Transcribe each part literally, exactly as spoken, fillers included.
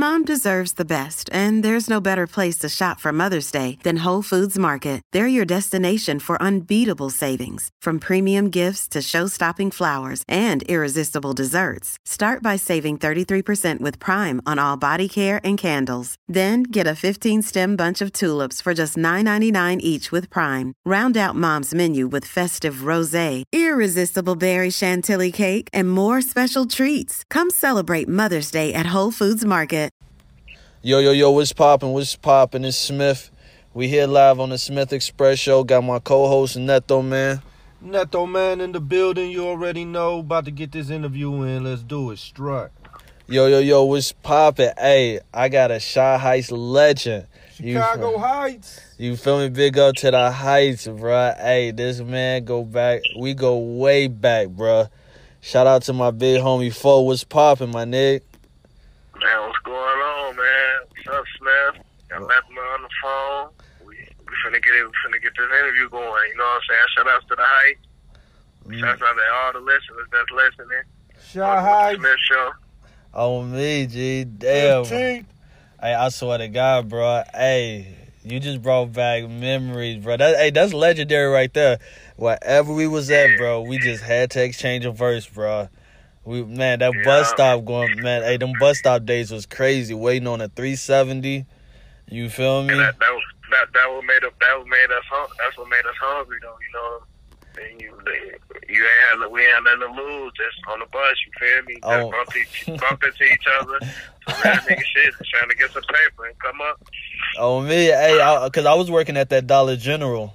Mom deserves the best, and there's no better place to shop for Mother's Day than Whole Foods Market. They're your destination for unbeatable savings, from premium gifts to show-stopping flowers and irresistible desserts. Start by saving thirty-three percent with Prime on all body care and candles. Then get a fifteen-stem bunch of tulips for just nine ninety-nine each with Prime. Round out Mom's menu with festive rosé, irresistible berry chantilly cake, and more special treats. Come celebrate Mother's Day at Whole Foods Market. Yo, yo, yo, what's poppin'? What's poppin'? It's Smith. We here live on the Smith Express Show. Got my co-host, Neto, man. Neto, man, in the building. You already know. About to get this interview in. Let's do it. Strut. Yo, yo, yo, what's poppin'? Hey, I got a Chi Heights legend. Chicago you, Heights. You feel me? Big up to the Heights, bruh. Hey, this man go back. We go way back, bruh. Shout out to my big homie, Fo. What's poppin', my nigga? Man, what's going on, man? What's up, Smith? Got Matt on the phone. We we finna get it. We finna get this interview going. You know what I'm saying? Shout out to the Heights. Mm. Shout out to all the listeners that's listening. Chi Heights. Smith Show. On me, G. Damn. Hey, I swear to God, bro. Hey, you just brought back memories, bro. That, hey, that's legendary right there. Wherever we was at, bro, we just had to exchange a verse, bro. We man, that yeah. bus stop going, man. Hey, them bus stop days was crazy. Waiting on a three seventy. You feel me? And that that was that that what made us that what made us that's what made us hungry though. You know, and you you ain't had we ain't had nothing to lose just on the bus. You feel me? Just Oh. bump, each, bump into each other. So that nigga shit trying to get some paper and come up. Oh me, hey, I, cause I was working at that Dollar General.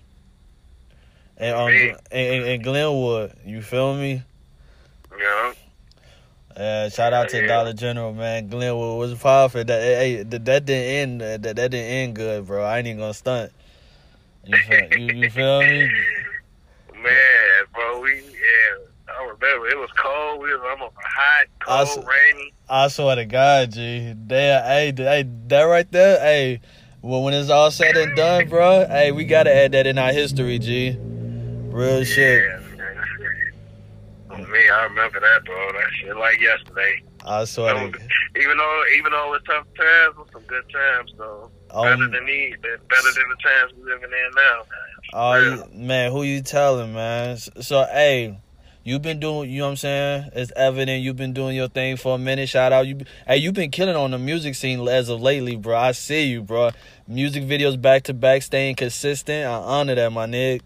And um, in, in, in Glenwood. You feel me? Yeah. Yeah, shout out to yeah. Dollar General, man. Glenwood was powerful. That hey, that, that didn't end. That, that didn't end good, bro. I ain't even gonna stunt. You feel, you, you feel me? Man, bro, we yeah. I remember it was cold. We was almost hot, cold, I, rainy. I swear to God, G. Damn, hey, hey, that right there, hey. Well, when it's all said and done, bro, hey, we gotta add that in our history, G. Real shit. Yeah, man. Me, I remember that, bro. That shit like yesterday. I swear. Was, even though, even though it was tough times, it was some good times, though. Um, better than these, better than the times we living in now, man. Oh, you, man, who you telling, man? So, so, hey, you've been doing, you know what I'm saying? It's evident you've been doing your thing for a minute. Shout out, you. Hey, you've been killing on the music scene as of lately, bro. I see you, bro. Music videos back to back, staying consistent. I honor that, my nigga.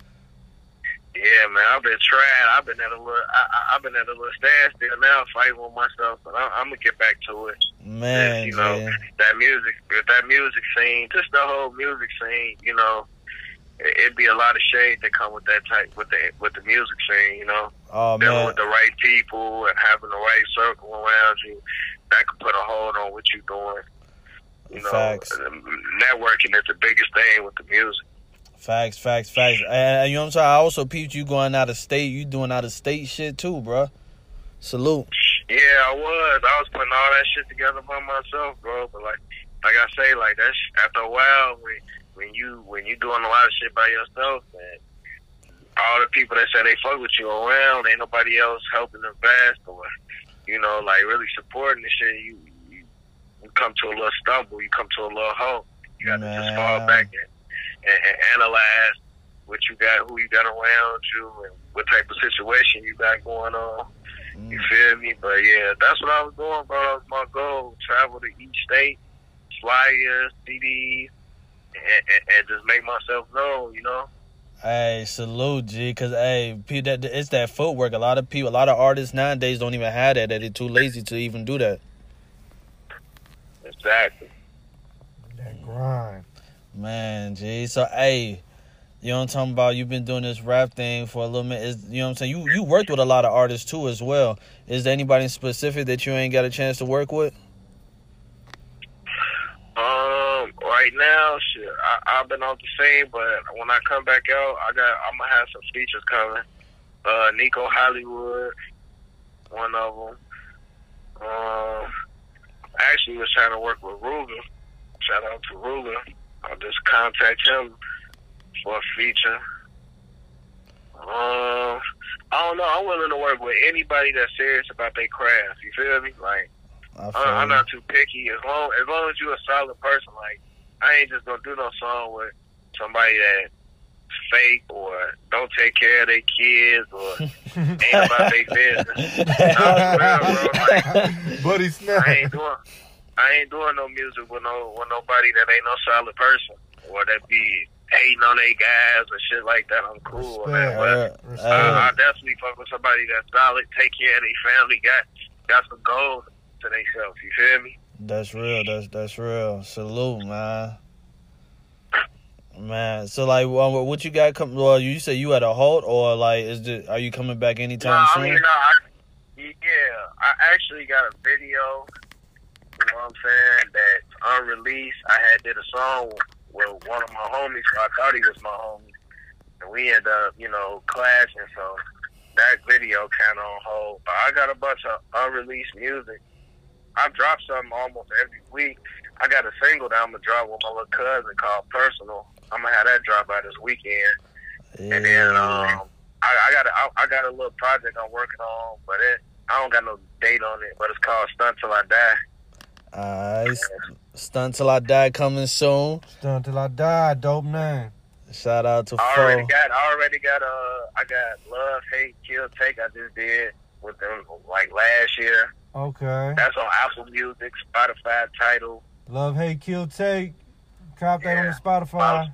Yeah, man, I've been trying. I've been at a little, I, I, I've been at a little standstill now, fighting with myself. But I, I'm gonna get back to it. Man, and, you know, yeah. that music, that music scene, just the whole music scene. You know, it, it'd be a lot of shade that come with that type, with the with the music scene. You know, oh, dealing man. with the right people and having the right circle around you, that could put a hold on what you're doing. You know, Facts. Networking is the biggest thing with the music. Facts, facts, facts. And you know what I'm saying? I also peeped you going out of state. You doing out of state shit too, bro. Salute. Yeah, I was. I was putting all that shit together by myself, bro. But like, like I say, like that's after a while when when you when you doing a lot of shit by yourself, man. All the people that say they fuck with you around, ain't nobody else helping them fast or you know, like really supporting the shit. You you, you come to a little stumble. You come to a little halt. You got to just fall back and. And, and analyze what you got, who you got around you, and what type of situation you got going on. Mm. You feel me? But yeah, that's what I was doing, bro. That was my goal: travel to each state, flyers, C Ds, and, and, and just make myself known. You know. Hey, salute, G. Cause hey, that it's that footwork. A lot of people, a lot of artists nowadays don't even have that. That they're too lazy to even do that. Exactly. That grind. Man, G. So, hey, you know what I'm talking about? You've been doing this rap thing for a little minute. Is, you know what I'm saying? You you worked with a lot of artists, too, as well. Is there anybody specific that you ain't got a chance to work with? Um, right now, shit, I, I've been on the scene, but when I come back out, I got, I'm going to have some features coming. Uh, Nico Hollywood, one of them. Um, I actually was trying to work with Ruger. Shout out to Ruger. I'll just contact him for a feature. Um, I don't know. I'm willing to work with anybody that's serious about their craft. You feel me? Like, I feel I, I'm you. not too picky. As long as long as you're a solid person, like I ain't just gonna do no song with somebody that fake or don't take care of their kids or ain't about their business. Nah, for real, bro. Like, Buddy snap. I ain't doing I ain't doing no music with no with nobody that ain't no solid person or that be hating on they guys or shit like that. I'm cool, man. But Uh, I, I uh, definitely fuck with somebody that's solid, take care of their family, got got some goals to themselves. You feel me? that's real. That's that's real. Salute, man. Man, so like, well, what you got coming? Well, you said you at a halt, or like, is it? Are you coming back anytime Nah, soon? I mean, no, I, yeah, I actually got a video. You know what I'm saying? That's unreleased. I had did a song with one of my homies. So I thought he was my homie, and we ended up, you know, clashing. So that video kind of on hold. But I got a bunch of unreleased music. I drop something almost every week. I got a single that I'm gonna drop with my little cousin called "Personal." I'm gonna have that drop out this weekend, Yeah. and then um, I, I got a, I, I got a little project I'm working on, but it I don't got no date on it. But it's called "Stunt Till I Die." Alright, Stunt Till I Die coming soon. Stunt Till I Die, dope name. Shout out to I already Fo. got, I already got, uh, I got Love, Hate, Kill, Take. I just did with them like last year. Okay. That's on Apple Music, Spotify, Tidal. Love, Hate, Kill, Take. Cop that on the Yeah. Spotify.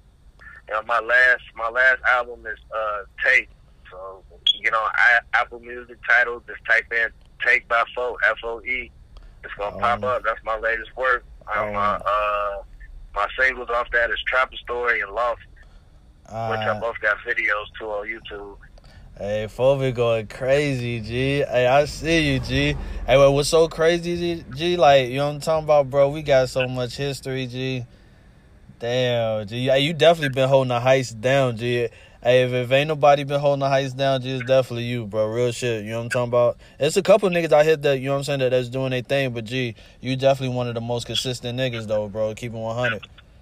And my last, my last album is uh, Take. So you get on I, Apple Music, Tidal. Just type in Take by Foe, F O E. It's gonna Oh. pop up. That's my latest work. Um, Oh. my uh, my singles off that is Trapper Story and Lost, which I Uh, both got videos to on YouTube. hey, Fo be going crazy, G. Hey, I see you, G. Hey, well, what's so crazy, G? G? Like, you know what I'm talking about, bro? We got so much history, G. Damn, G. Hey, you definitely been holding the heist down, G. Hey, if, if ain't nobody been holding the heist down, G, it's definitely you, bro. Real shit. You know what I'm talking about? It's a couple niggas out here that, you know what I'm saying, that that's doing their thing, but G, you definitely one of the most consistent niggas, though, bro. Keep it one hundred.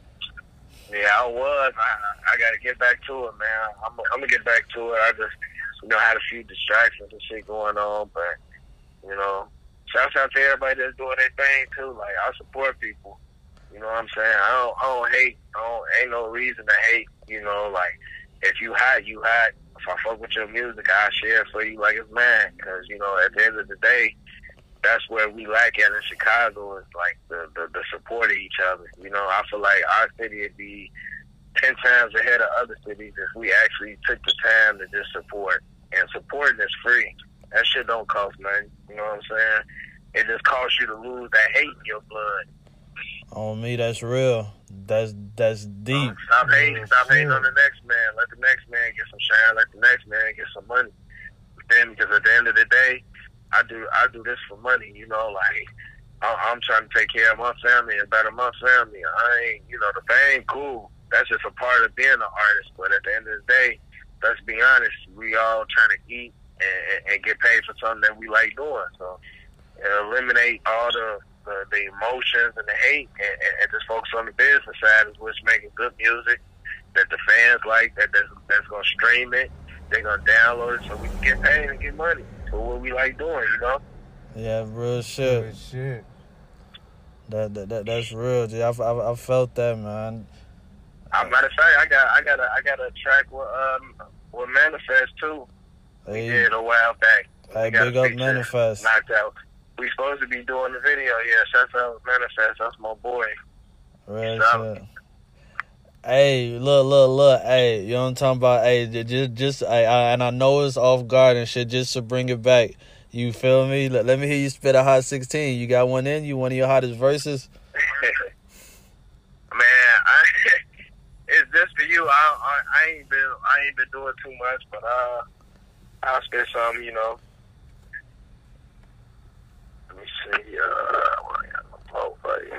Yeah, I was. I, I got to get back to it, man. I'm, I'm gonna get back to it. I just, you know, had a few distractions and shit going on, but you know, shouts out to everybody that's doing their thing too. Like I support people. You know what I'm saying? I don't, I don't hate. I don't, ain't no reason to hate. You know, like if you hot, you hot. If I fuck with your music, I share it for you like it's mine. Because you know, at the end of the day, that's where we lack at in Chicago is like the, the, the support of each other. You know, I feel like our city would be ten times ahead of other cities if we actually took the time to just support. And supporting is free. That shit don't cost nothing. You know what I'm saying? It just costs you to lose that hate in your blood. On me, that's real. That's that's deep. Stop hating. Yeah, Stop hating sure. on the next man. Let the next man get some shine. Let the next man get some money. Then, because at the end of the day, I do I do this for money. You know, like I, I'm trying to take care of my family and better my family. I ain't, you know, the fame cool. That's just a part of being an artist. But at the end of the day, let's be honest. We all trying to eat and, and get paid for something that we like doing. So uh, eliminate all the The, the emotions and the hate, and, and, and just focus on the business side, is what's making good music that the fans like, that that's, that's gonna stream it, they're gonna download it, so we can get paid and get money for what we like doing, you know. Yeah, real shit. Good shit. That, that, that that's real, G. I, I, I felt that, man. I'm about to say, I got I got a I got a track with um with Manifest too. We Hey, did a while back. hey We got big a up feature Manifest. knocked out. We supposed to be doing the video, yeah. Shout out Manifest, that's my boy. Real Solid. shit. Hey, look, look, look. Hey, you know what I'm talking about? Hey, j- just, just, I, I, and I know it's off guard and shit. Just to bring it back, you feel me? Let, let me hear you spit a hot sixteen. You got one in? You one of your hottest verses? Man, I, it's just for you. I, I I ain't been I ain't been doing too much, but uh, I'll spit some. You know. Let me see. Uh, what I got my phone for you.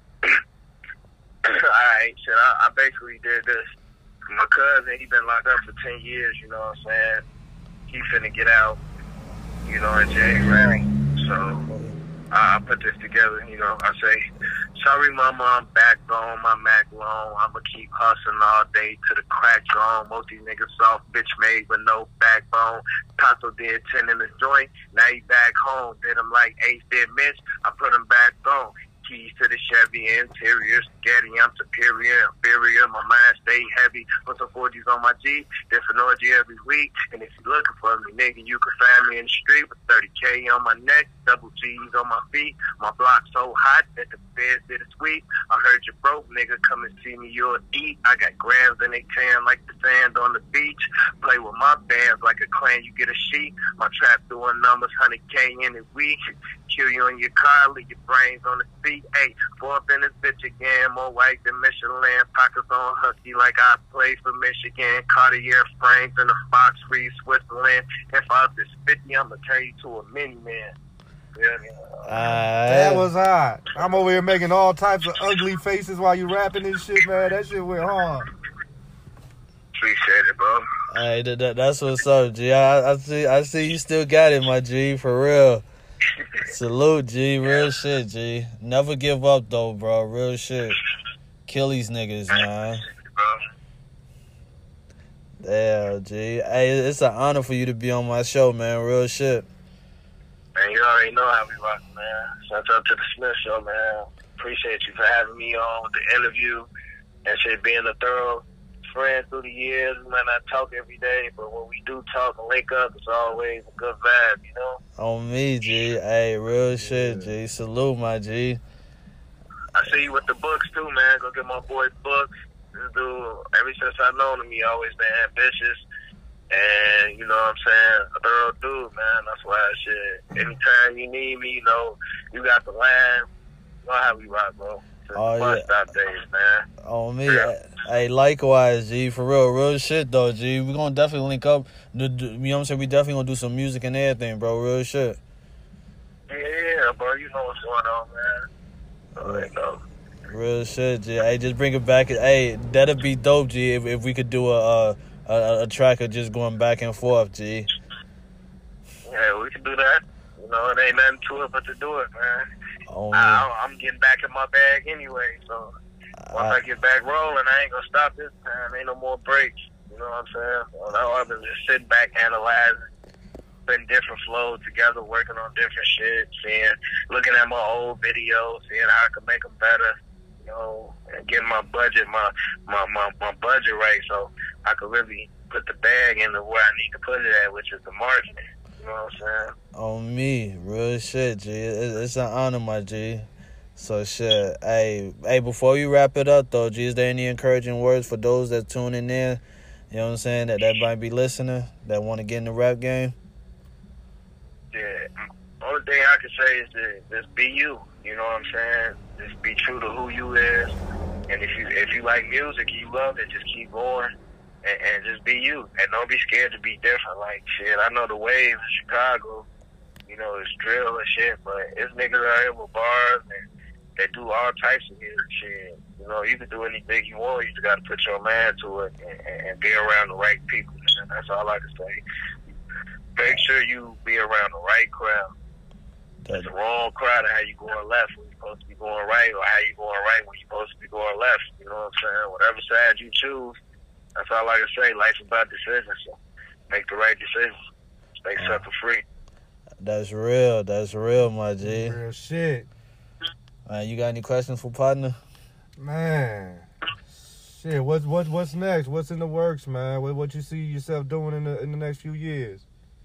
Alright, shit. I, I basically did this. My cousin, he been locked up for ten years. You know what I'm saying? He finna get out. You know, in January. So I put this together, you know, I say, sorry mama, I'm back on my Mac loan. I'ma keep hustling all day to the crack gone. Most these niggas soft, bitch made with no backbone. Tato did ten in the joint, now he back home. Did him like Ace did Mitch, I put him back on. Keys to the Chevy, interior, spaghetti, I'm superior, inferior, my mind stay heavy. Put some forties on my Jeep, different orgy every week. And if you looking for me, nigga, you can find me in the street with thirty K on my neck, double G's on my feet. My block so hot that the feds did a sweep. I heard you broke, nigga, come and see me, you'll eat. I got grams in they tan like the sand on the beach. Play with my bands like a clan, you get a sheet. My trap doing numbers, one hundred K in a week. Kill you in your car, leave your brains on the seat. Hey, fourth in this bitch again, more white than Michelin. Pockets on husky like I played for Michigan. Cartier frames in the Fox Free Switzerland. If I was this fifty, I'ma turn you to a mini man. Yeah, Uh, That was hot. I'm over here making all types of ugly faces while you rapping this shit, man. That shit went hard. Appreciate it, bro. Hey, that, that, that's what's up, G. I, I see, I see you still got it, my G, for real. Salute, G. Real shit, G. Never give up, though, bro. Real shit. Kill these niggas, man. Damn, G. Hey, it's an honor for you to be on my show, man. Real shit. Man, you already know how we rock, man. Shout out to the Smith Show, man. Appreciate you for having me on with the interview and shit, being a thorough friend through the years. We might not talk every day, but when we do talk and link up, it's always a good vibe, you know? On me, G. Hey, real shit, G. Salute, my G. I see you with the books, too, man. Go get my boy books. This dude, ever since I've known him, he always been ambitious. And, you know what I'm saying, a thorough dude, man. That's why, shit, anytime you need me, you know, you got the line. You know how we rock, bro. Since Oh, the bus yeah. stop days, man. On me. Yeah. Hey, likewise, G. For real. Real shit, though, G. We gonna definitely link up. Do- do- You know what I'm saying? We definitely gonna do some music and everything, bro. Real shit. Yeah, yeah, bro. You know what's going on, man. So, you know. Real shit, G. Hey, just bring it back. Hey, that'd be dope, G, if, if we could do a, a a a track of just going back and forth, G. Yeah, we can do that. You know, it ain't nothing to it but to do it, man. On me. I, I'm getting back in my bag anyway, so once I, I, get back rolling, I ain't gonna stop this time. Ain't no more breaks. You know what I'm saying? Well, I've been just sitting back, analyzing, putting different flows together, working on different shit, seeing, looking at my old videos, seeing how I can make them better. You know, and getting my budget, my my my, my budget right, so I could really put the bag into where I need to put it at, which is the marketing. You know what I'm saying? on me. Real shit, G. It, it's an honor, my G. So shit. Hey, hey. Before you wrap it up, though, G, is there any encouraging words for those that tuning in? You know what I'm saying? That that might be listening, that want to get in the rap game. Yeah. Only thing I can say is to just be you. You know what I'm saying? Just be true to who you is. And if you if you like music, you love it, just keep going and, and just be you. And don't be scared to be different. Like shit, I know the wave in Chicago, you know, it's drill and shit, but it's niggas out here with bars and they do all types of music shit. You know, you can do anything you want, you just gotta put your mind to it and, and, and be around the right people. And that's all I can say. Make sure you be around the right crowd. It's the wrong crowd of how you going left when you're supposed to be going right, or how you going right when you're supposed to be going left. You know what I'm saying? Whatever side you choose, that's all I can say. Life's about decisions, so make the right decisions. Stay Uh, sucker free. That's real. That's real, my G. Real shit. Man, you got any questions for partner? Man. Shit, what's what, what's next? What's in the works, man? What what you see yourself doing in the in the next few years?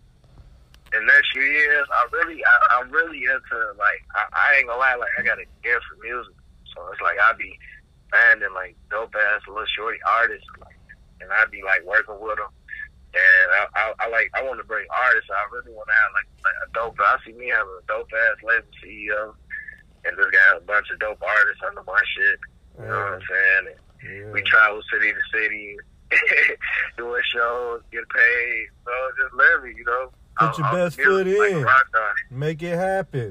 In the next few years, I really, I, I'm really into, like, I, I ain't gonna lie, like, I got a gift for music. So it's like, I be finding, like, dope-ass little shorty artists, like, and I be, like, working with them. And I, I, I like, I want to bring artists. I really want to have, like, like, a dope, I see me having a dope-ass label C E O, and just got a bunch of dope artists under my shit. You know what I'm saying? And Yeah. we travel city to city, doing shows, get paid, so just living, you know? Put your I'm, best I'm foot like a in. rock star. Make it happen.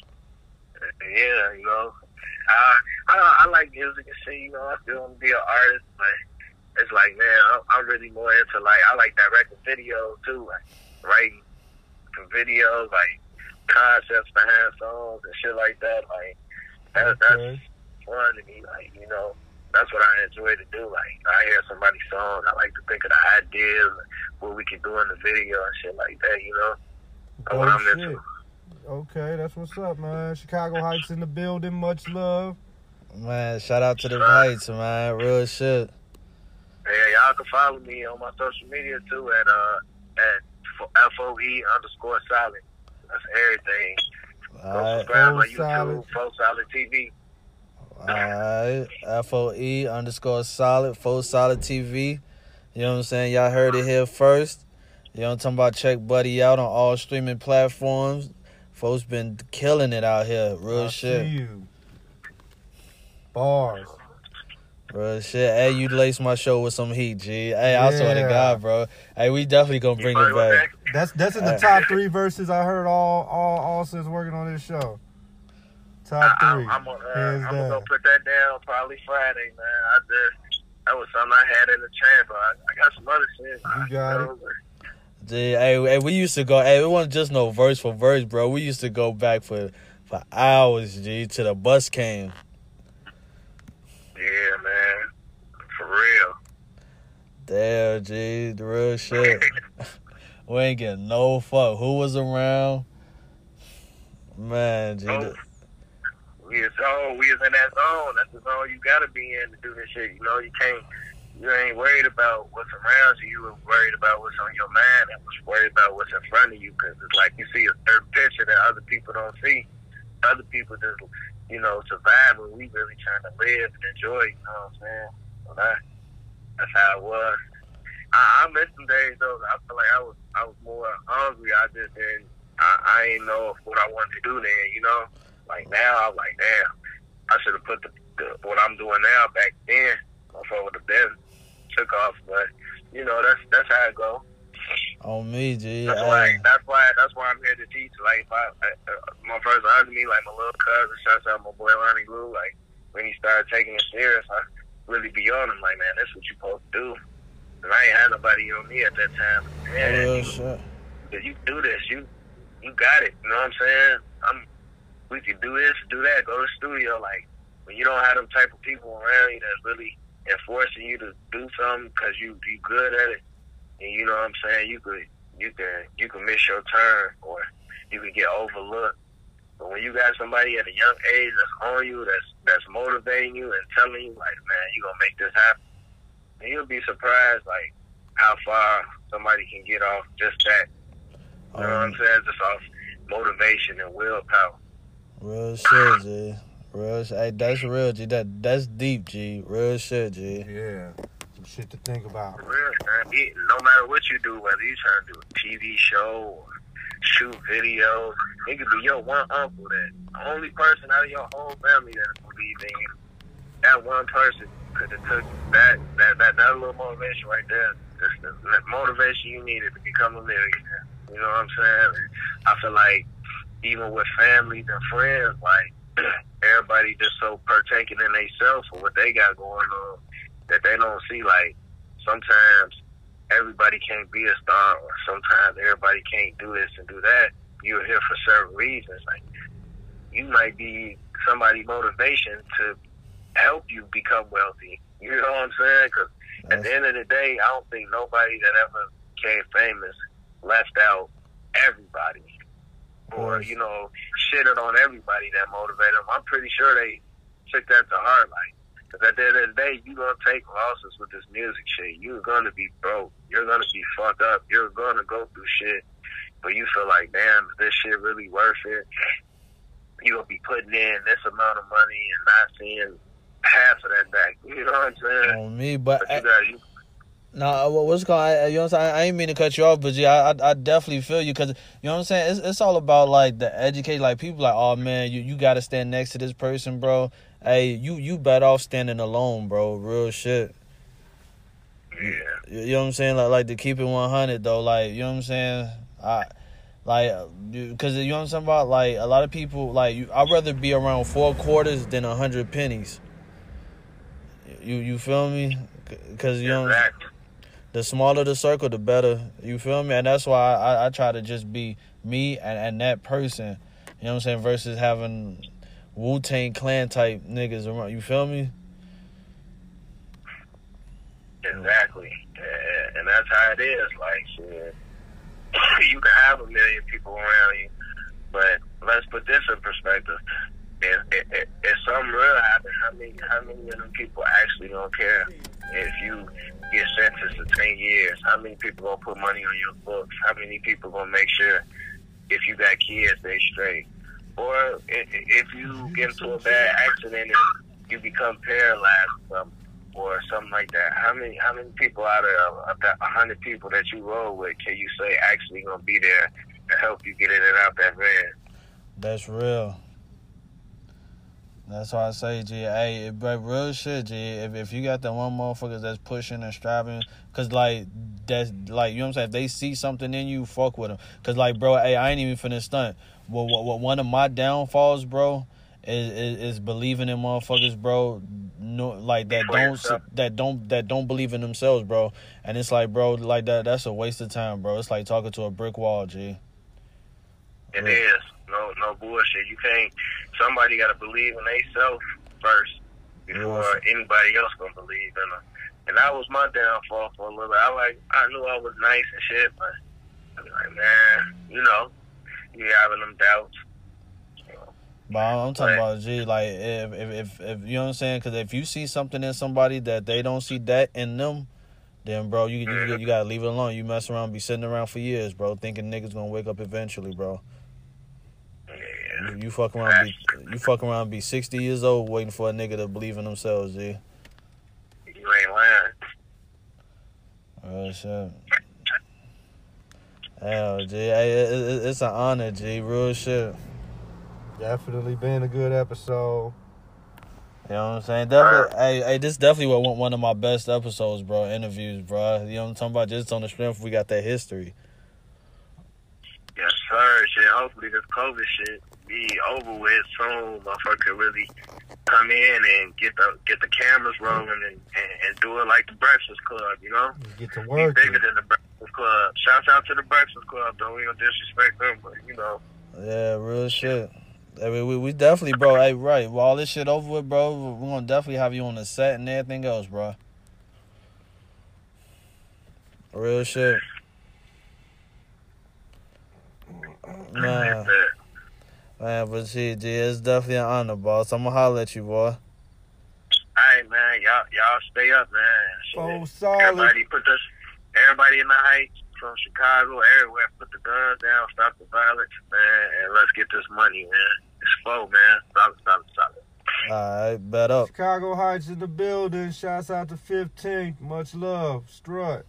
Yeah, you know. I, I I like music and shit, you know. I still want to be an artist, but it's like, man, I'm, I'm really more into, like, I like directing videos, too. Like, writing some videos, like, concepts behind songs and shit like that. Like that, Okay. that's fun to me. Like, you know, that's what I enjoy to do. Like, I hear somebody's song, I like to think of the ideas, what we can do in the video and shit like that. You know, that's what Oh, I'm shit. into. Okay, that's what's up, man. Chicago Heights in the building. Much love. Man, shout out to the Heights, man. Real shit. Yeah, y'all can follow me on my social media too at uh at F O E underscore solid. That's everything. Go Alright. subscribe Fo on YouTube, Solid. Fo Solid T V. Alright. F O E underscore solid, Fo Solid T V. You know what I'm saying? Y'all heard it here first. You know what I'm talking about? Check Buddy out on all streaming platforms. Folks been killing it out here. Real I shit. see you. Bars. Real shit. Hey, you laced my show with some heat, G. Hey, I swear to Yeah. God, bro. Hey, we definitely gonna bring it back. That's that's in the Uh, top three verses I heard all all all since working on this show. Top I, three. I, I'm gonna uh, hands I'm gonna down. go put that down probably Friday, man. I just that was something I had in the chamber. I, I got some other shit. You got it. Gee, hey, hey, we used to go. Hey, it wasn't just no verse for verse, bro. We used to go back for for hours, G, till the bus came. Yeah, man. For real. Damn, G, the real shit. We ain't getting no fuck. Who was around? Man, G. Oh, the- we is oh, we is in that zone. That's the zone you gotta be in to do this shit. You know, you can't. You ain't worried about what's around you. You were worried about what's on your mind and was worried about what's in front of you. Because it's like you see a third picture that other people don't see. Other people just, you know, survive, and we really trying to live and enjoy. You know what I'm saying? So that, that's how it was. I, I miss some days though. I feel like I was I was more hungry. I just didn't. I, I ain't know what I wanted to do then. You know, like now I'm like, damn, I should have put the, the what I'm doing now back then. If I would have been took off, but you know that's that's how it go. on me, G. That's Hey. why that's why that's why I'm here to teach. Like if I, uh, my first under me, like my little cousin, shouts out my boy Lonnie Glue. Like when he started taking it serious, I really be on him. Like, man, that's what you supposed to do. And I ain't had nobody on me at that time. Man, Real you, shit. you do this. You you got it. You know what I'm saying? I'm. We can do this, do that. Go to the studio. Like when you don't have them type of people around you that's really enforcing you to do something because you you good at it, and you know what I'm saying. You could you can you can miss your turn or you can get overlooked. But when you got somebody at a young age that's on you, that's that's motivating you and telling you like, man, you gonna make this happen, and you'll be surprised like how far somebody can get off just that. You know what I'm Um, saying? Just off motivation and willpower. real shit, G. Real shit. Hey, that's real, G. That that's deep, G. Real shit, G. Yeah. Some shit to think about. For real, man. It, no matter what you do, whether you trying to do a T V show or shoot videos, it could be your one uncle that the only person out of your whole family that believe in you. That one person could have took that that that that little motivation right there. Just the that motivation you needed to become a millionaire. You know what I'm saying? And I feel like even with families and friends, like everybody just so partaking in themselves for what they got going on that they don't see like sometimes everybody can't be a star or sometimes everybody can't do this and do that. You're here for certain reasons. Like you might be somebody's motivation to help you become wealthy. You know what I'm saying? Because at the end of the day, I don't think nobody that ever became famous left out everybody or, you know, shitted on everybody that motivated them. I'm pretty sure they took that to heart. Like, because at the end of the day, you're going to take losses with this music shit. You're going to be broke. You're going to be fucked up. You're going to go through shit. But you feel like, damn, is this shit really worth it? You're going to be putting in this amount of money and not seeing half of that back. You know what I'm saying? On me, but, But I, you got you. no, what's going on? You know what I'm saying? I ain't mean to cut you off, but G, I, I, I definitely feel you because, you know what I'm saying? It's, it's all about, like, the educate. Like, people like, oh, man, you, you got to stand next to this person, bro. Hey, you, you better off standing alone, bro. Real shit. Yeah. You, you know what I'm saying? Like, like to keep it one hundred, though. Like, you know what I'm saying? I... Like, because you know what I'm saying about? Like, a lot of people, like, you, I'd rather be around four quarters than a hundred pennies. You you feel me? Because, you know, Exactly. the smaller the circle, the better. You feel me? And that's why I, I try to just be me and, and that person. You know what I'm saying? Versus having Wu-Tang Clan type niggas around. You feel me? Exactly. Yeah, and that's how it is. Like, shit, you can have a million people around you, but let's put this in perspective. If, if, if something real happens, how many, how many of them people actually gonna care? If you get sentenced to ten years, how many people gonna put money on your books? How many people gonna make sure if you got kids, they straight? Or if, if you get into a bad accident and you become paralyzed or something, or something like that, how many how many people out of, of that one hundred people that you roll with can you say actually gonna be there to help you get in and out that van? That's real. That's why I say, G, hey, but real shit, G, if, if you got the one motherfuckers that's pushing and striving, because, like, that's, like, you know what I'm saying, if they see something in you, fuck with them. Because, like, bro, hey, I ain't even finna stunt. Well, what, what, one of my downfalls, bro, is, is, is believing in motherfuckers, bro, no, like, that don't, that don't, that don't believe in themselves, bro. And it's like, bro, like, that, that's a waste of time, bro. It's like talking to a brick wall, G. It right. is. No, no bullshit. You can't. Somebody got to believe in themselves first before yes. anybody else gonna believe in them. And that was my downfall for a little bit. I like. I knew I was nice and shit, but I was like, man, you know, you having them doubts. But I'm talking but, about, G, like, if, if, if, if, you know what I'm saying? Because if you see something in somebody that they don't see that in them, then, bro, you, mm-hmm. you, you got to leave it alone. You mess around, be sitting around for years, bro, thinking niggas going to wake up eventually, bro. Yeah. You, you fuck around, be, you fuck around, be sixty years old waiting for a nigga to believe in themselves, G. You ain't lying. Oh, shit. Hell, G, hey, it, it, it's an honor, G, real shit. Definitely been a good episode. You know what I'm saying? Definitely, hey, hey, this definitely was one of my best episodes, bro. Interviews, bro. You know what I'm talking about? Just on the strength, we got that history. Yes, sir. Shit, hopefully this COVID shit be over with soon. Motherfucker could really come in and get the get the cameras rolling and, and, and do it like the Breakfast Club, you know? Get to work. Be bigger than the Breakfast Club. Shouts out to the Breakfast Club, though. We don't disrespect them, but, you know. Yeah, real shit. I mean, we, we definitely, bro, hey, right, with all this shit over with, bro, we're going to definitely have you on the set and everything else, bro. Real shit. Man. Man, but shit, G, it's definitely an honor, boss. I'm going to holler at you, boy. All right, man. Y'all, y'all stay up, man. Shit. Oh, solid. Everybody put this, everybody in the Heights, from Chicago, everywhere, put the guns down, stop the violence, man, and let's get this money, man. It's four, man. Solid, solid, solid. All right, bet up. Chicago Heights in the building. Shouts out to fifteenth. Much love. Strut.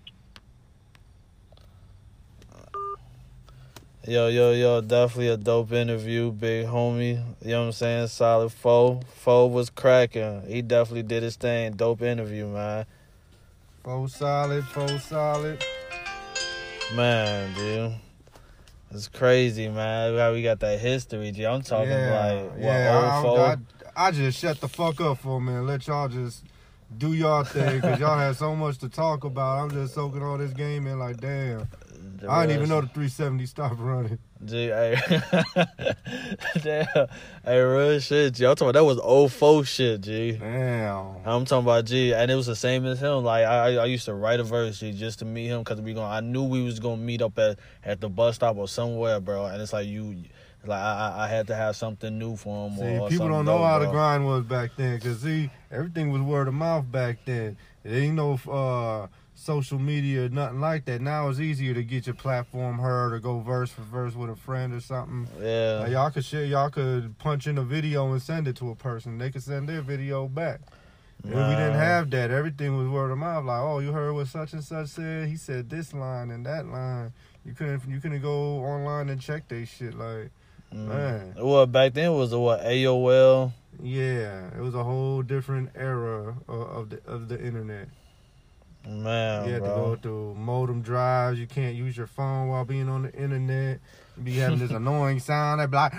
Yo, yo, yo, definitely a dope interview, big homie. You know what I'm saying? Solid foe. Foe was cracking. He definitely did his thing. Dope interview, man. Foe solid, foe solid. Man, dude. It's crazy, man. How we got that history, G. I'm talking yeah, like, what, yeah, old I, I, I just shut the fuck up for a minute. Let y'all just do y'all thing, because y'all have so much to talk about. I'm just soaking all this game in like, damn. I didn't even know the three seventy stopped running. G, hey. Damn. Hey, real shit, G. I'm talking about that was old folk shit, G. Damn. I'm talking about, G, and it was the same as him. Like, I I used to write a verse, G, just to meet him, because we going I knew we was going to meet up at, at the bus stop or somewhere, bro. And it's like, you, like, I I had to have something new for him. See, or, or people don't know dope, how bro. the grind was back then, because, see, everything was word of mouth back then. It ain't no uh, social media or nothing like that. Now it's easier to get your platform heard or go verse for verse with a friend or something. Yeah. Like, y'all could share, y'all could punch in a video and send it to a person. They could send their video back. And Nah. we didn't have that. Everything was word of mouth. Like, oh, you heard what such and such said? He said this line and that line. You couldn't you couldn't go online and check they shit. Like, Mm. man. Well, back then it was a, what, A O L? Yeah, it was a whole different era of, of the of the internet. Man, You had bro. to go through modem drives. You can't use your phone while being on the internet. You be having this annoying sound that be like,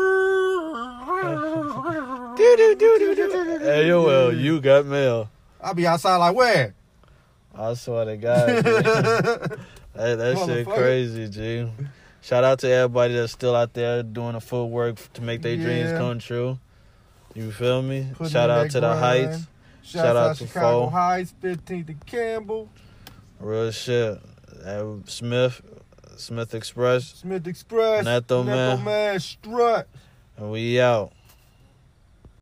A O L, you got mail. I'll be outside like, where? I swear to God, G. Hey, that shit Motherfucker. crazy, G. Shout out to everybody that's still out there doing the full work to make their Yeah. dreams come true. You feel me? Putting Shout in out that to the grind. Heights. Shout, Shout out, out to Chicago Fo. Heights, fifteenth and Campbell, Real shit. Uh, Smith, Smith Express, Smith Express, Neto Man. Man, Strut. and we out.